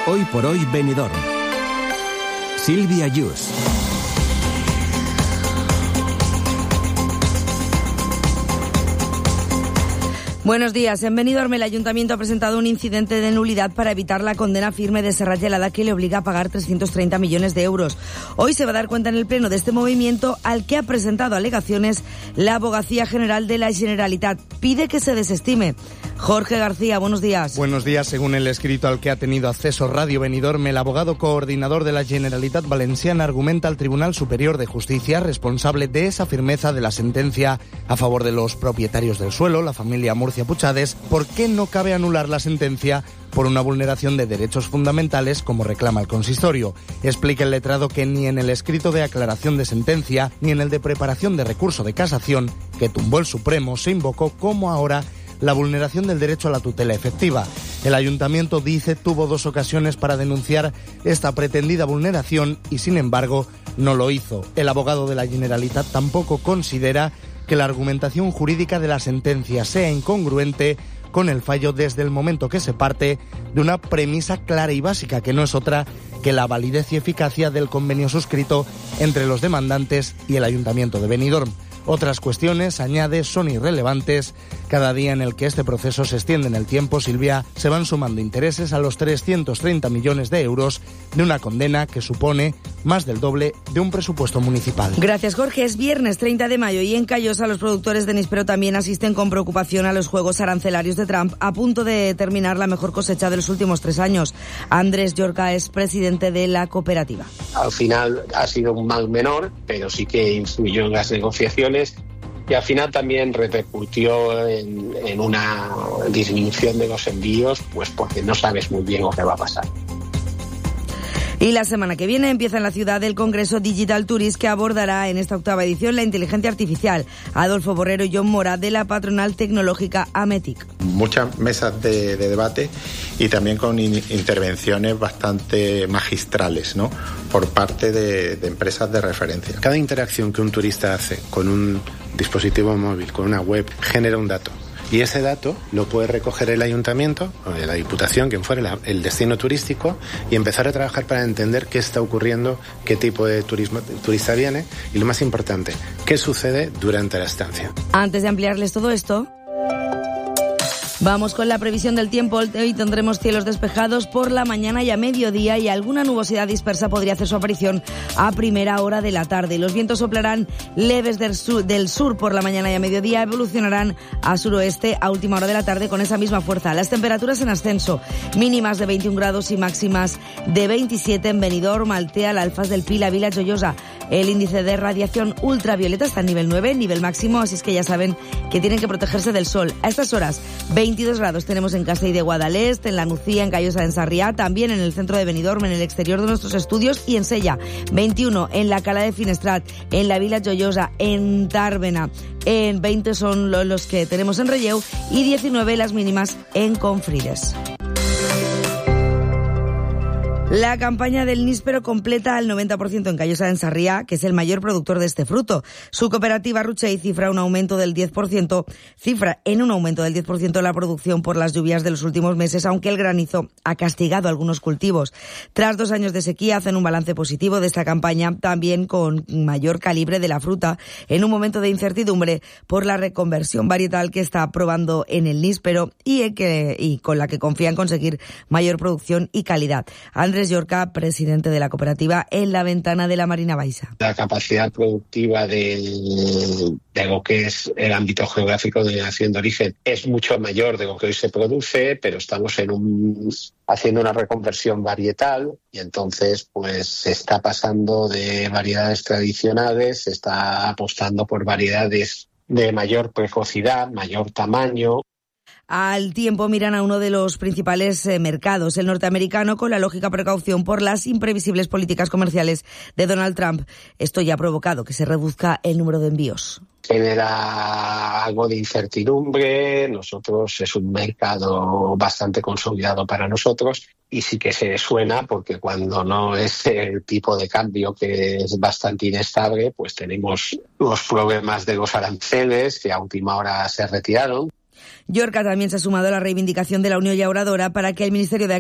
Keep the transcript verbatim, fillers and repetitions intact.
Hoy por hoy Benidorm. Silvia Yus. Buenos días. En Benidorm, el Ayuntamiento ha presentado un incidente de nulidad para evitar la condena firme de Serrat Gelada que le obliga a pagar trescientos treinta millones de euros. Hoy se va a dar cuenta en el Pleno de este movimiento al que ha presentado alegaciones la Abogacía General de la Generalitat. Pide que se desestime. Jorge García, buenos días. Buenos días. Según el escrito al que ha tenido acceso Radio Benidorm, el abogado coordinador de la Generalitat Valenciana argumenta al Tribunal Superior de Justicia, responsable de esa firmeza de la sentencia a favor de los propietarios del suelo, la familia Murcia Puchades, por qué no cabe anular la sentencia por una vulneración de derechos fundamentales como reclama el consistorio. Explica el letrado que ni en el escrito de aclaración de sentencia ni en el de preparación de recurso de casación que tumbó el Supremo se invocó como ahora la vulneración del derecho a la tutela efectiva. El Ayuntamiento, dice, tuvo dos ocasiones para denunciar esta pretendida vulneración y, sin embargo, no lo hizo. El abogado de la Generalitat tampoco considera que la argumentación jurídica de la sentencia sea incongruente con el fallo desde el momento que se parte de una premisa clara y básica, que no es otra que la validez y eficacia del convenio suscrito entre los demandantes y el Ayuntamiento de Benidorm. Otras cuestiones, añade, son irrelevantes. Cada día en el que este proceso se extiende en el tiempo, Silvia, se van sumando intereses a los trescientos treinta millones de euros de una condena que supone más del doble de un presupuesto municipal. Gracias, Jorge. Es viernes treinta de mayo y en Callosa los productores de níspero también asisten con preocupación a los juegos arancelarios de Trump, a punto de terminar la mejor cosecha de los últimos tres años. Andrés Llorca es presidente de la cooperativa. Al final ha sido un mal menor, pero sí que influyó en las negociaciones y al final también repercutió en, en una disminución de los envíos, pues porque no sabes muy bien lo que va a pasar. Y la semana que viene empieza en la ciudad el Congreso Digital Tourist, que abordará en esta octava edición la inteligencia artificial. Adolfo Borrero y John Mora, de la patronal tecnológica Ametic. Muchas mesas de, de debate y también con in, intervenciones bastante magistrales, ¿no?, por parte de, de empresas de referencia. Cada interacción que un turista hace con un dispositivo móvil, con una web, genera un dato. Y ese dato lo puede recoger el ayuntamiento o la diputación, quien fuera la, el destino turístico, y empezar a trabajar para entender qué está ocurriendo, qué tipo de turismo, turista viene y, lo más importante, qué sucede durante la estancia. Antes de ampliarles todo esto, vamos con la previsión del tiempo. Hoy tendremos cielos despejados por la mañana y a mediodía y alguna nubosidad dispersa podría hacer su aparición a primera hora de la tarde. Los vientos soplarán leves del sur, del sur por la mañana y a mediodía, evolucionarán a suroeste a última hora de la tarde con esa misma fuerza. Las temperaturas en ascenso, mínimas de veintiún grados y máximas de veintisiete en Benidorm, Altea, La Alfaz del Pi, La Vila, Joyosa. El índice de radiación ultravioleta está en nivel nueve, nivel máximo, así es que ya saben que tienen que protegerse del sol. A estas horas, veintidós grados tenemos en Castell de Guadalest, en La Nucía, en Callosa de Ensarriá, también en el centro de Benidorm, en el exterior de nuestros estudios y en Sella. veintiuno en la Cala de Finestrat, en la Vila Joyosa, en Tàrbena. En veinte son los que tenemos en Relleu y diecinueve las mínimas en Confrides. La campaña del níspero completa al noventa por ciento en Callosa de Ensarriá, que es el mayor productor de este fruto. Su cooperativa Ruchey cifra un aumento del diez por ciento, cifra en un aumento del diez por ciento la producción por las lluvias de los últimos meses, aunque el granizo ha castigado algunos cultivos. Tras dos años de sequía, hacen un balance positivo de esta campaña, también con mayor calibre de la fruta, en un momento de incertidumbre por la reconversión varietal que está probando en el níspero y, que, y con la que confía en conseguir mayor producción y calidad. Andrés Llorca, presidente de la cooperativa, en la ventana de la Marina Baixa. La capacidad productiva de, de lo que es el ámbito geográfico de denominación de origen es mucho mayor de lo que hoy se produce, pero estamos en un, haciendo una reconversión varietal y entonces pues se está pasando de variedades tradicionales, se está apostando por variedades de mayor precocidad, mayor tamaño. Al tiempo miran a uno de los principales eh, mercados, el norteamericano, con la lógica precaución por las imprevisibles políticas comerciales de Donald Trump. Esto ya ha provocado que se reduzca el número de envíos. Genera algo de incertidumbre. Nosotros es un mercado bastante consolidado para nosotros y sí que se suena porque cuando no es el tipo de cambio que es bastante inestable, pues tenemos los problemas de los aranceles que a última hora se retiraron. Llorca también se ha sumado a la reivindicación de la Unión Llauradora para que el Ministerio de